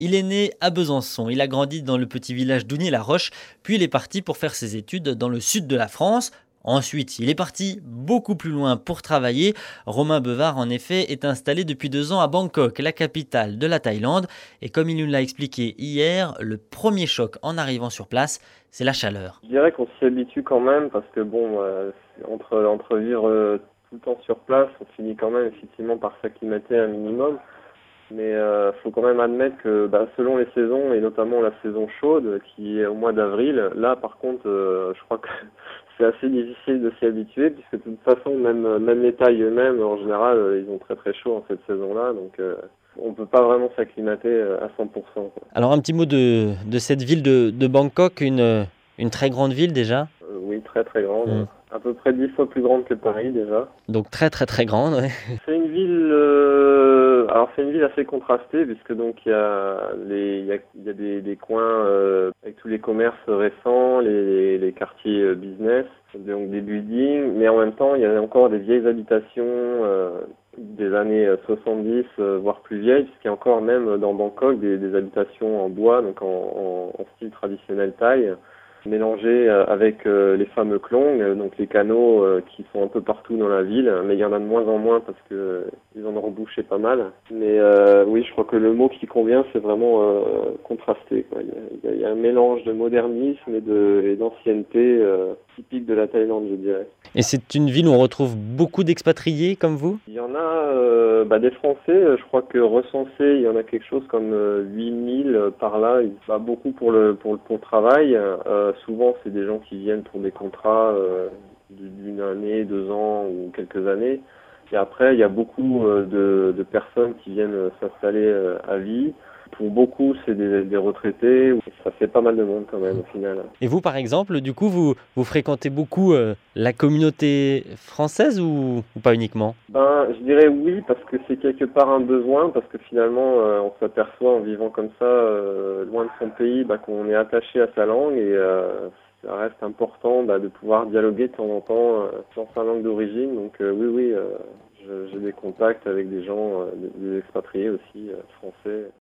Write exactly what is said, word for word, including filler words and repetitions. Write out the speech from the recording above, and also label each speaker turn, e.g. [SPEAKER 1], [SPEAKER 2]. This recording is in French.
[SPEAKER 1] Il est né à Besançon, il a grandi dans le petit village d'Ougny-la-Roche, puis il est parti pour faire ses études dans le sud de la France. Ensuite, il est parti beaucoup plus loin pour travailler. Romain Bevard, en effet, est installé depuis deux ans à Bangkok, la capitale de la Thaïlande. Et comme il nous l'a expliqué hier, le premier choc en arrivant sur place, c'est la chaleur.
[SPEAKER 2] Je dirais qu'on s'y habitue quand même parce que bon, euh, entre, entre vivre euh, tout le temps sur place, on finit quand même effectivement par s'acclimater un minimum. Mais euh, faut quand même admettre que bah, selon les saisons et notamment la saison chaude qui est au mois d'avril, là par contre, euh, je crois que c'est assez difficile de s'y habituer puisque de toute façon même même les Thaïs eux-mêmes en général euh, ils ont très très chaud en cette saison-là, donc euh, on peut pas vraiment s'acclimater euh, à cent pour cent, quoi.
[SPEAKER 1] Alors un petit mot de, de cette ville de, de Bangkok, une, une très grande ville déjà.
[SPEAKER 2] Euh, oui, très très grande,
[SPEAKER 1] Hmm.
[SPEAKER 2] à peu près dix fois plus grande que Paris déjà.
[SPEAKER 1] Donc très très très grande. Ouais.
[SPEAKER 2] C'est une ville, euh, alors c'est une ville assez contrastée puisque donc il y a les, il y a, il y a des, des coins euh, avec tous les commerces récents, les, les quartiers euh, business, donc des buildings, mais en même temps il y a encore des vieilles habitations euh, des années soixante-dix, euh, voire plus vieilles, puisqu'il y a encore même dans Bangkok des, des habitations en bois, donc en, en, en style traditionnel thaï, mélangé euh, avec euh, les fameux klong, euh, donc les canaux euh, qui sont un peu partout dans la ville, mais il y en a de moins en moins parce que euh, ils en ont rebouché pas mal. Mais euh, oui, je crois que le mot qui convient, c'est vraiment euh, contrasté, quoi. Il y, a, il, y a, il y a un mélange de modernisme et de et d'ancienneté euh, typique de la Thaïlande, je dirais.
[SPEAKER 1] Et c'est une ville où on retrouve beaucoup d'expatriés comme vous?
[SPEAKER 2] Il y en a euh, bah, des Français, euh, je crois que recensés, il y en a quelque chose comme euh, huit mille euh, par là, il- bah, beaucoup pour le pour le pour le travail. Euh, souvent c'est des gens qui viennent pour des contrats euh, d'une année, deux ans ou quelques années. Et après il y a beaucoup euh, de, de personnes qui viennent euh, s'installer euh, à vie. Pour beaucoup c'est des, des retraités, ça fait pas mal de monde quand même au final.
[SPEAKER 1] Et vous, par exemple, du coup, vous, vous fréquentez beaucoup euh, la communauté française ou, ou pas uniquement?
[SPEAKER 2] Ben, je dirais oui parce que c'est quelque part un besoin, parce que finalement euh, on s'aperçoit en vivant comme ça euh, loin de son pays bah, qu'on est attaché à sa langue et euh, ça reste important bah, de pouvoir dialoguer de temps en temps euh, dans sa langue d'origine. Donc euh, oui, oui, euh, je- j'ai des contacts avec des gens, euh, des des expatriés aussi euh, français.